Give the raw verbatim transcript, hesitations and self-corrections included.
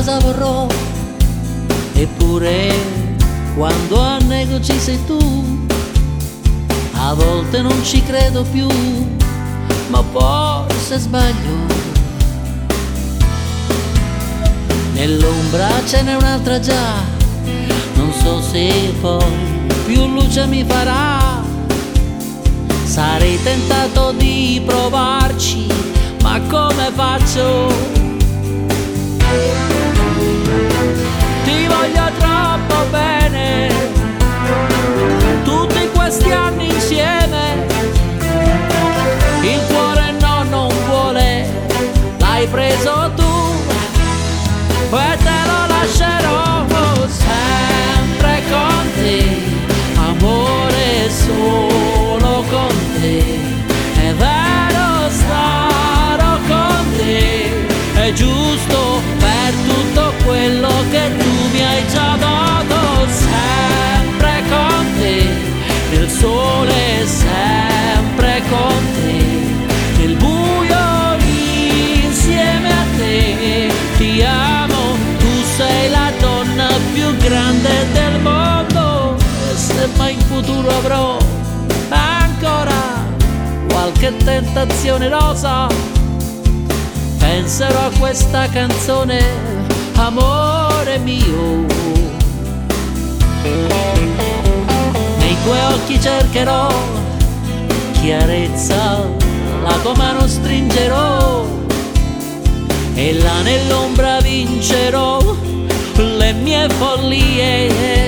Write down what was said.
cosa vorrò, eppure quando annego ci sei tu. A volte non ci credo più, ma forse sbaglio. Nell'ombra ce n'è un'altra già, non so se poi più luce mi farà. Sarei tentato di provarci, ma come faccio? Ti voglio troppo bene, tutti questi anni insieme. Il cuore no, non vuole, l'hai preso tu e te lo lascerò sempre con te, amore, solo con te. È vero, starò con te, è giusto per tutto quello che tu mi hai già dato. Sempre con te, nel sole, sempre con te, nel buio insieme a te. Ti amo, tu sei la donna più grande del mondo. E se mai in futuro avrò ancora qualche tentazione rosa, penserò a questa canzone, amore mio. Nei tuoi occhi cercherò chiarezza, la tua mano stringerò e là nell'ombra vincerò le mie follie.